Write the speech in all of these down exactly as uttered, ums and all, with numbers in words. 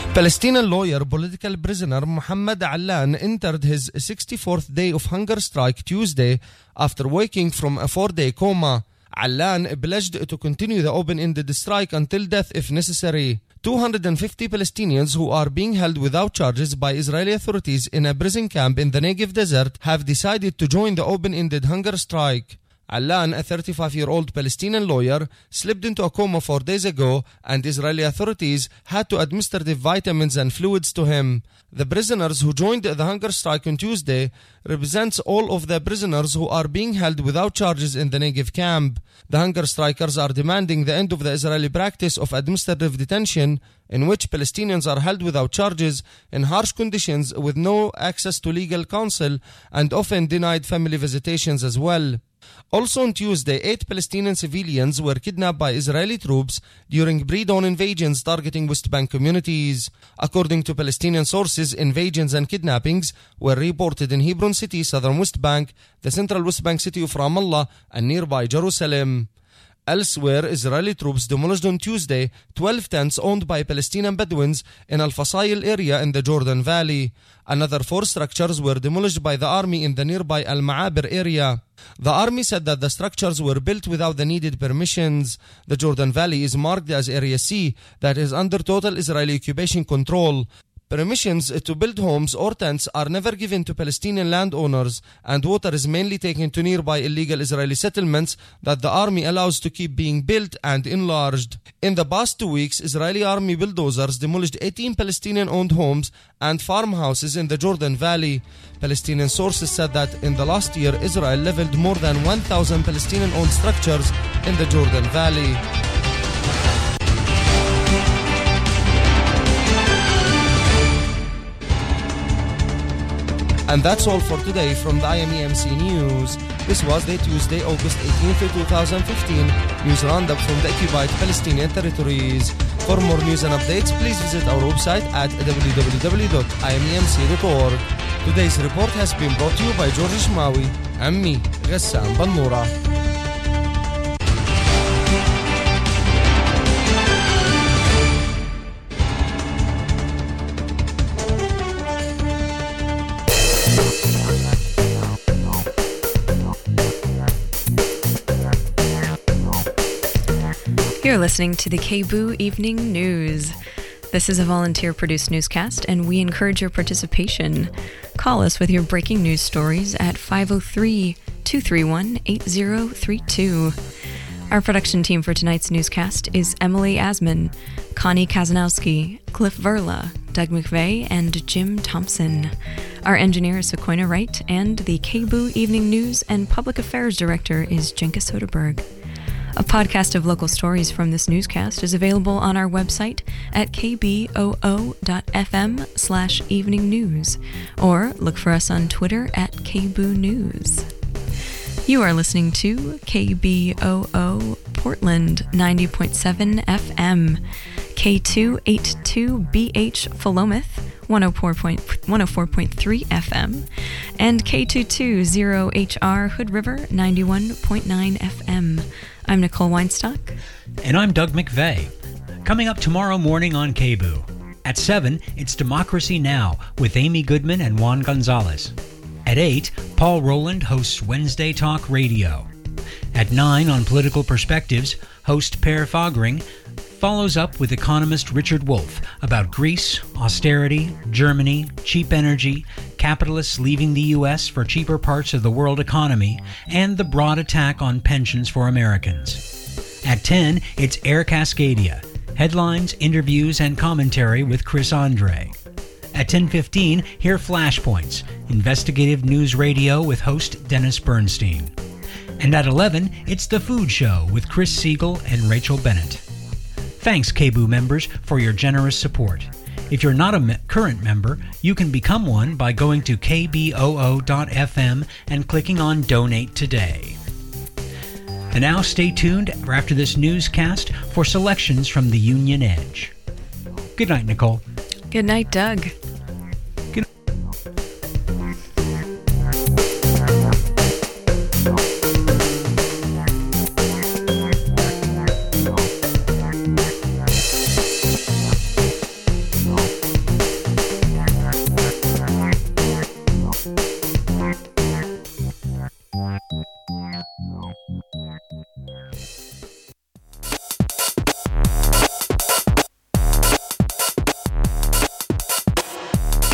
Palestinian lawyer, political prisoner Mohammed Allan entered his sixty-fourth day of hunger strike Tuesday after waking from a four-day coma. Allan pledged to continue the open-ended strike until death if necessary. two hundred fifty Palestinians who are being held without charges by Israeli authorities in a prison camp in the Negev desert have decided to join the open-ended hunger strike. Allan, a thirty-five-year-old Palestinian lawyer, slipped into a coma four days ago, and Israeli authorities had to administer the vitamins and fluids to him. The prisoners who joined the hunger strike on Tuesday represents all of the prisoners who are being held without charges in the Negev camp. The hunger strikers are demanding the end of the Israeli practice of administrative detention, in which Palestinians are held without charges in harsh conditions with no access to legal counsel and often denied family visitations as well. Also on Tuesday, eight Palestinian civilians were kidnapped by Israeli troops during pre-dawn invasions targeting West Bank communities. According to Palestinian sources, invasions and kidnappings were reported in Hebron City, southern West Bank, the central West Bank city of Ramallah, and nearby Jerusalem. Elsewhere, Israeli troops demolished on Tuesday twelve tents owned by Palestinian Bedouins in Al-Fasayil area in the Jordan Valley. Another four structures were demolished by the army in the nearby Al-Ma'abir area. The army said that the structures were built without the needed permissions. The Jordan Valley is marked as Area C, that is under total Israeli occupation control. Permissions to build homes or tents are never given to Palestinian landowners, and water is mainly taken to nearby illegal Israeli settlements that the army allows to keep being built and enlarged. In the past two weeks, Israeli army bulldozers demolished eighteen Palestinian-owned homes and farmhouses in the Jordan Valley. Palestinian sources said that in the last year, Israel leveled more than one thousand Palestinian-owned structures in the Jordan Valley. And that's all for today from the I M E M C News. This was the Tuesday, August eighteenth, twenty fifteen news roundup from the occupied Palestinian territories. For more news and updates, please visit our website at w w w dot i m e m c dot org. Today's report has been brought to you by George Shmawi and me, Ghassan Bannoura. You're listening to the K B U Evening News. This is a volunteer-produced newscast, and we encourage your participation. Call us with your breaking news stories at five oh three, two three one, eight oh three two. Our production team for tonight's newscast is Emily Asman, Connie Kazanowski, Cliff Verla, Doug McVeigh, and Jim Thompson. Our engineer is Sequoia Wright, and the K B U Evening News and Public Affairs Director is Jenka Soderberg. A podcast of local stories from this newscast is available on our website at k b o o dot f m slash evening news, or look for us on Twitter at K B U News. You are listening to K B O O Portland ninety point seven F M, K two eighty-two B H Philomath one oh four point three F M, and K two twenty H R Hood River ninety-one point nine F M. I'm Nicole Weinstock. And I'm Doug McVeigh. Coming up tomorrow morning on K B U. At seven, it's Democracy Now! With Amy Goodman and Juan Gonzalez. At eight, Paul Rowland hosts Wednesday Talk Radio. At nine, on Political Perspectives, host Per Fogring follows up with economist Richard Wolff about Greece, austerity, Germany, cheap energy, capitalists leaving the U S for cheaper parts of the world economy, and the broad attack on pensions for Americans. At ten, it's Air Cascadia, headlines, interviews, and commentary with Chris Andre. At ten fifteen, hear Flashpoints, investigative news radio with host Dennis Bernstein. And at eleven, it's The Food Show with Chris Siegel and Rachel Bennett. Thanks, K B U members, for your generous support. If you're not a me- current member, you can become one by going to k b o o dot f m and clicking on Donate Today. And now stay tuned for after this newscast for selections from the Union Edge. Good night, Nicole. Good night, Doug. Oh.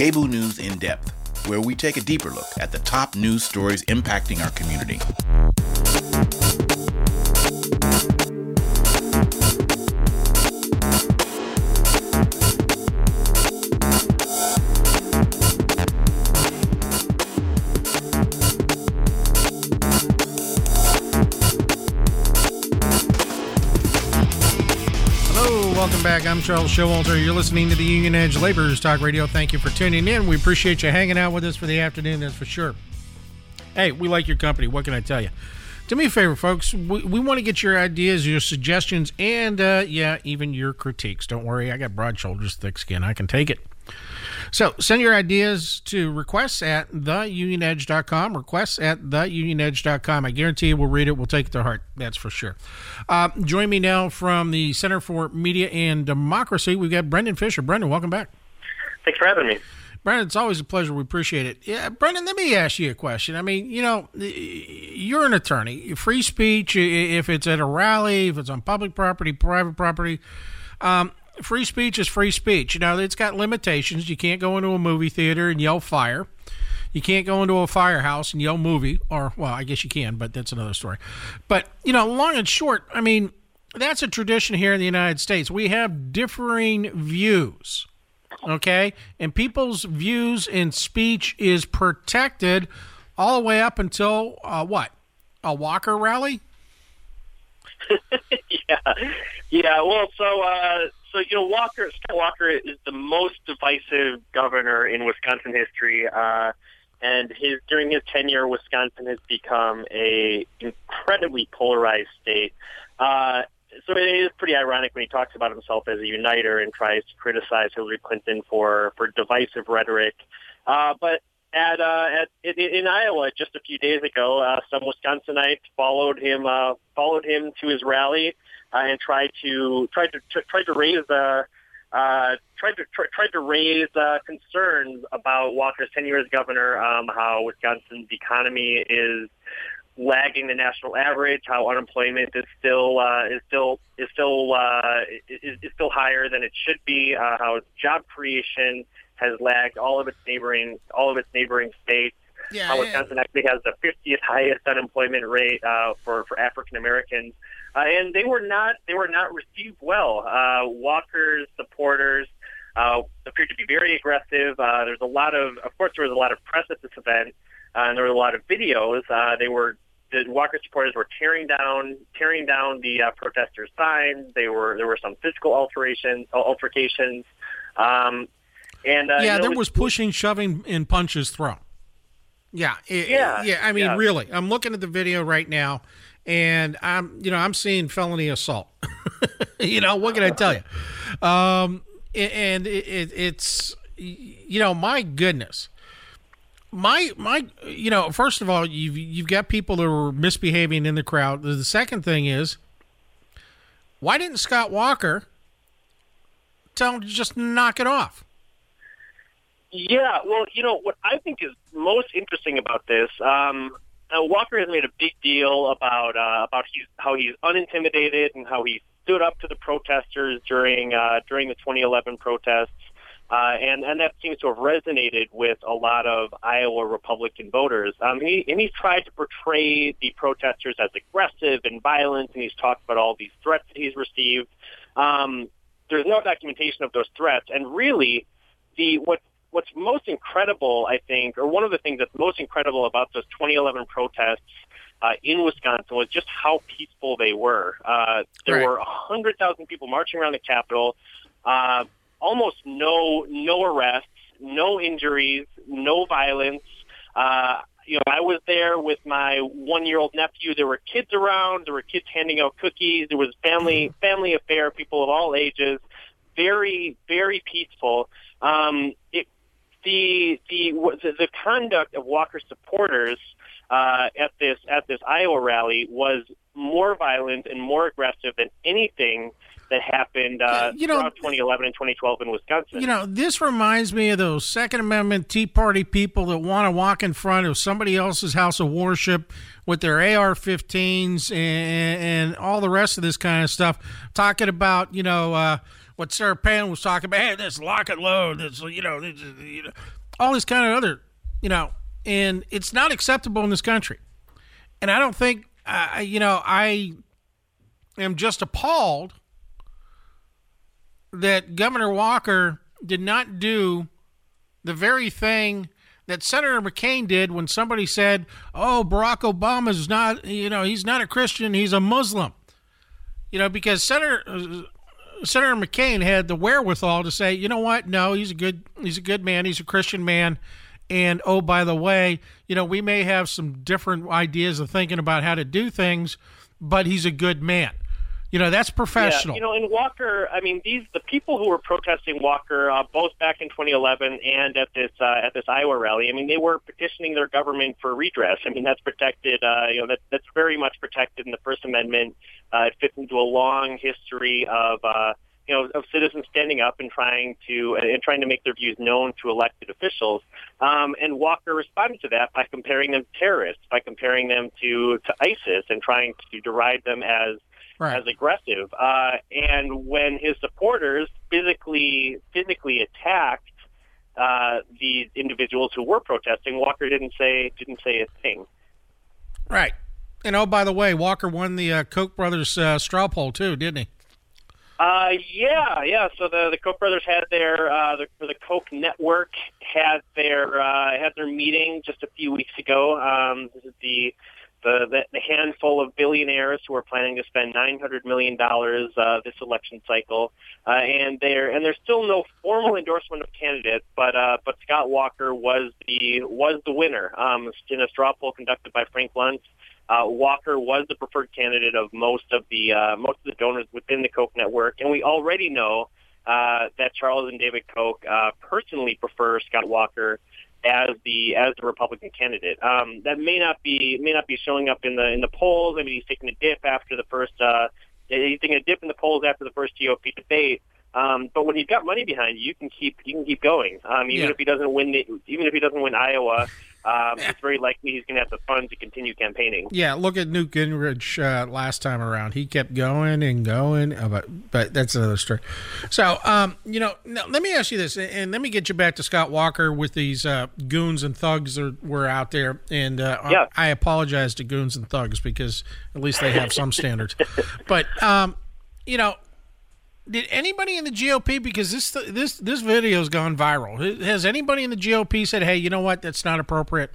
K B O O News In Depth, where we take a deeper look at the top news stories impacting our community. Welcome back. I'm Charles Showalter. You're listening to the Union Edge Laborers Talk Radio. Thank you for tuning in. We appreciate you hanging out with us for the afternoon, that's for sure. Hey, we like your company. What can I tell you? Do me a favor, folks. We, we want to get your ideas, your suggestions, and, uh, yeah, even your critiques. Don't worry. I got broad shoulders, thick skin. I can take it. So send your ideas to requests at the union edge dot com, requests at the union edge dot com. I guarantee you we'll read it. We'll take it to heart. That's for sure. Uh, join me now from the Center for Media and Democracy. We've got Brendan Fisher. Brendan, welcome back. Thanks for having me. Brendan, it's always a pleasure. We appreciate it. Yeah, Brendan, let me ask you a question. I mean, you know, you're an attorney. Free speech, if it's at a rally, if it's on public property, private property, um, free speech is free speech. You know, it's got limitations. You can't go into a movie theater and yell fire. You can't go into a firehouse and yell movie. Or, well, I guess you can, but that's another story. But, you know, long and short, I mean, that's a tradition here in the United States. We have differing views, okay? And people's views and speech is protected all the way up until, uh, what, a Walker rally? yeah. Yeah, well, so... Uh... So, you know, Walker, Scott Walker is the most divisive governor in Wisconsin history, uh, and his during his tenure, Wisconsin has become a incredibly polarized state. Uh, so it is pretty ironic when he talks about himself as a uniter and tries to criticize Hillary Clinton for, for divisive rhetoric. Uh, but at, uh, at in, in Iowa just a few days ago, uh, some Wisconsinites followed him uh, followed him to his rally. Uh, and tried to tried to tr- tried to raise uh, uh, tried to tr- tried to raise uh, concerns about Walker's tenure as governor, um, how Wisconsin's economy is lagging the national average, how unemployment is still uh, is still is still uh, is, is still higher than it should be, uh, how job creation has lagged all of its neighboring all of its neighboring states. Yeah, how Wisconsin yeah. actually has the fiftieth highest unemployment rate uh, for for African Americans. Uh, and they were not they were not received well. Uh, Walker's supporters uh, appeared to be very aggressive. Uh, there's a lot of, of course, there was a lot of press at this event, uh, and there were a lot of videos. Uh, they were the Walker supporters were tearing down tearing down the uh, protesters' signs. They were there were some physical alterations, altercations, um, and uh, yeah, you know, there was pushing, shoving, and punches thrown. Yeah, it, yeah, yeah. I mean, yeah. really, I'm looking at the video right now. And I'm, you know, I'm seeing felony assault. You know, what can I tell you? Um, and it, it, it's, you know, my goodness, my my, you know, first of all, you've you've got people that were misbehaving in the crowd. The second thing is, why didn't Scott Walker tell him to just knock it off? Yeah, well, you know, what I think is most interesting about this. Um, Uh, Walker has made a big deal about uh, about he's, how he's unintimidated and how he stood up to the protesters during uh, during the twenty eleven protests, uh, and and that seems to have resonated with a lot of Iowa Republican voters. Um, he and he's tried to portray the protesters as aggressive and violent, and he's talked about all these threats that he's received. Um, there's no documentation of those threats, and really, the what. What's most incredible, I think, or one of the things that's most incredible about those twenty eleven protests uh, in Wisconsin was just how peaceful they were. Uh, there right. were one hundred thousand people marching around the Capitol, uh, almost no no arrests, no injuries, no violence. Uh, you know, I was there with my one-year-old nephew. There were kids around. There were kids handing out cookies. There was family family affair, people of all ages. Very, very peaceful. Um, it The, the the the conduct of Walker's supporters uh, at this at this Iowa rally was more violent and more aggressive than anything that happened uh, you know, throughout twenty eleven and twenty twelve in Wisconsin. You know, this reminds me of those Second Amendment Tea Party people that want to walk in front of somebody else's house of worship with their A R fifteens and, and all the rest of this kind of stuff, talking about, you know, uh, what Sarah Palin was talking about. Hey, this lock and load. This, you know, this, you know, all this kind of other, you know, and it's not acceptable in this country. And I don't think, uh, you know, I am just appalled that Governor Walker did not do the very thing that Senator McCain did when somebody said, oh, Barack Obama's not, you know, he's not a Christian, he's a Muslim. You know, because Senator uh, Senator McCain had the wherewithal to say, you know what, no, he's a good he's a good man, he's a Christian man. And, oh, by the way, you know, we may have some different ideas of thinking about how to do things, but he's a good man. You know, that's professional. Yeah, you know, in Walker, I mean, these the people who were protesting Walker, uh, both back in twenty eleven and at this uh, at this Iowa rally, I mean, they were petitioning their government for redress. I mean, that's protected. Uh, you know, that that's very much protected in the First Amendment. Uh, it fits into a long history of uh, you know of citizens standing up and trying to and trying to make their views known to elected officials. Um, and Walker responded to that by comparing them to terrorists, by comparing them to to ISIS, and trying to deride them as Right. as aggressive. Uh, and when his supporters physically physically attacked uh, the individuals who were protesting, Walker didn't say didn't say a thing. Right. And oh, by the way, Walker won the uh, Koch brothers uh, straw poll too, didn't he? Uh, yeah, yeah. So the the Koch brothers had their uh, the, the Koch network had their uh, had their meeting just a few weeks ago. Um, this is the The, the handful of billionaires who are planning to spend nine hundred million dollars uh, this election cycle, uh, and there and there's still no formal endorsement of candidates, but uh, but Scott Walker was the was the winner um, in a straw poll conducted by Frank Luntz. Uh, Walker was the preferred candidate of most of the uh, most of the donors within the Koch network, and we already know uh, that Charles and David Koch uh, personally prefer Scott Walker as the as the Republican candidate. Um, that may not be may not be showing up in the in the polls. I mean, he's taking a dip after the first uh, he's taking a dip in the polls after the first G O P debate. Um, but when you've got money behind you, you can keep you can keep going. Um, even yeah. if he doesn't win, the, even if he doesn't win Iowa, um, it's very likely he's going to have the funds to continue campaigning. Yeah, look at Newt Gingrich uh, last time around. He kept going and going, but but that's another story. So, um, you know, now, let me ask you this, and let me get you back to Scott Walker with these uh, goons and thugs that were out there. And uh, yeah. I apologize to goons and thugs because at least they have some standards. But um, you know. Did anybody in the G O P, because this this this video's gone viral, has anybody in the G O P said, hey, you know what, that's not appropriate?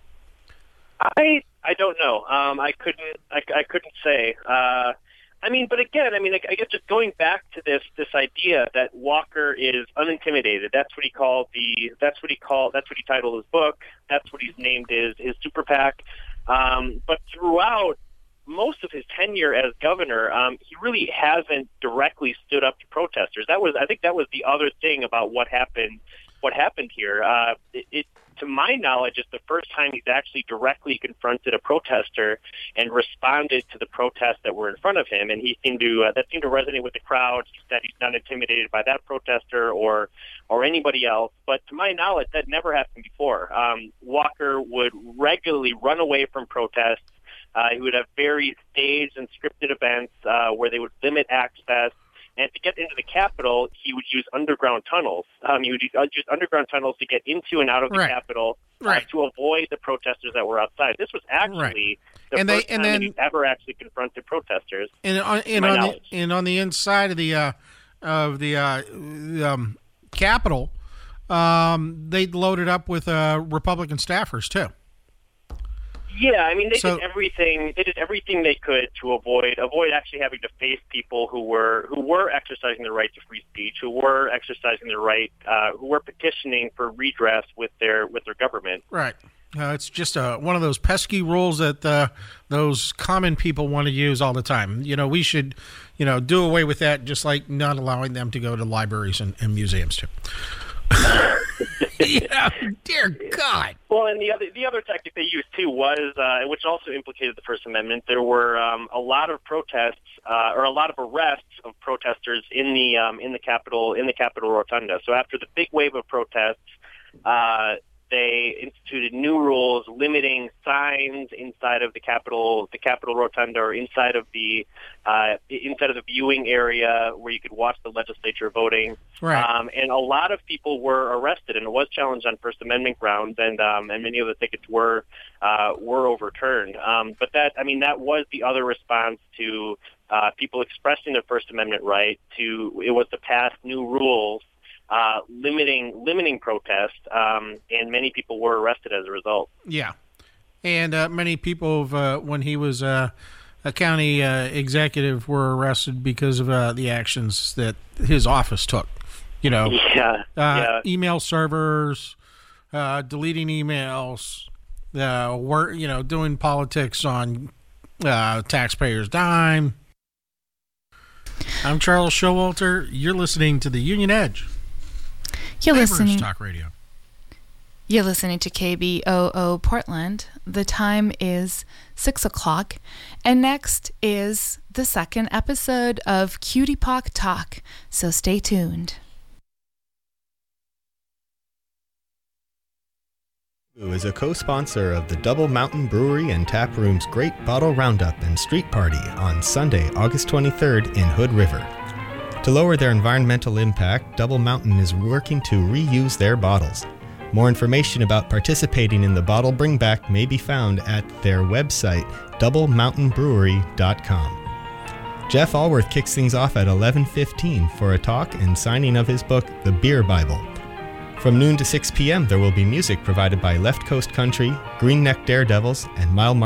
I I don't know. Um, I couldn't I, I couldn't say. Uh, I mean, but again, I mean, I guess just going back to this this idea that Walker is unintimidated. That's what he called the. That's what he called. That's what he titled his book. That's what he's named his his super PAC. Um, but throughout most of his tenure as governor, um, he really hasn't directly stood up to protesters. That was, I think, that was the other thing about what happened. What happened here? Uh, it, it, to my knowledge, it's the first time he's actually directly confronted a protester and responded to the protests that were in front of him. And he seemed to uh, that seemed to resonate with the crowd. That he's not intimidated by that protester or or anybody else. But to my knowledge, that never happened before. Um, Walker would regularly run away from protests. Uh, he would have very staged and scripted events uh, where they would limit access. And to get into the Capitol, he would use underground tunnels. Um, he would use underground tunnels to get into and out of the right. Capitol uh, right. to avoid the protesters that were outside. This was actually right. the and first they, and time then, that he's ever actually confronted protesters. And on, and on, the, and on the inside of the uh, of the uh, um, Capitol, um, they loaded up with uh, Republican staffers too. Yeah, I mean, they so, did everything. They did everything they could to avoid avoid actually having to face people who were who were exercising their right to free speech, who were exercising their right, uh, who were petitioning for redress with their with their government. Right. Uh, it's just uh, one of those pesky rules that uh, those common people want to use all the time. You know, we should, you know, do away with that, just like not allowing them to go to libraries and, and museums too. Yeah, dear God. Well, and the other the other tactic they used too was, uh, which also implicated the First Amendment. There were um, a lot of protests uh, or a lot of arrests of protesters in the um, in the Capitol in the Capitol Rotunda. So after the big wave of protests, uh, they instituted new rules limiting signs inside of the Capitol, the Capitol Rotunda, or inside of the uh, inside of the viewing area where you could watch the legislature voting. Right. Um, and a lot of people were arrested, and it was challenged on First Amendment grounds, and um, and many of the tickets were uh, were overturned. Um, but that, I mean, that was the other response to uh, people expressing their First Amendment right. To it was to pass new rules. Uh, limiting limiting protest, um, and many people were arrested as a result. Yeah, and uh, many people, have, uh, when he was uh, a county uh, executive, were arrested because of uh, the actions that his office took. You know, yeah, uh, yeah. email servers, uh, deleting emails, uh, work, you know, doing politics on uh, taxpayers' dime. I'm Charles Showalter. You're listening to the Union Edge. You're Neighbors listening. Talk Radio. You're listening to K B O O Portland. The time is six o'clock, and next is the second episode of Cutie Pock Talk. So stay tuned. Who is a co-sponsor of the Double Mountain Brewery and Tap Room's Great Bottle Roundup and Street Party on Sunday, August twenty-third in Hood River. To lower their environmental impact, Double Mountain is working to reuse their bottles. More information about participating in the bottle bringback may be found at their website, double mountain brewery dot com. Jeff Allworth kicks things off at eleven fifteen for a talk and signing of his book, The Beer Bible. From noon to six p.m., there will be music provided by Left Coast Country, Green Neck Daredevils, and Mile Mark.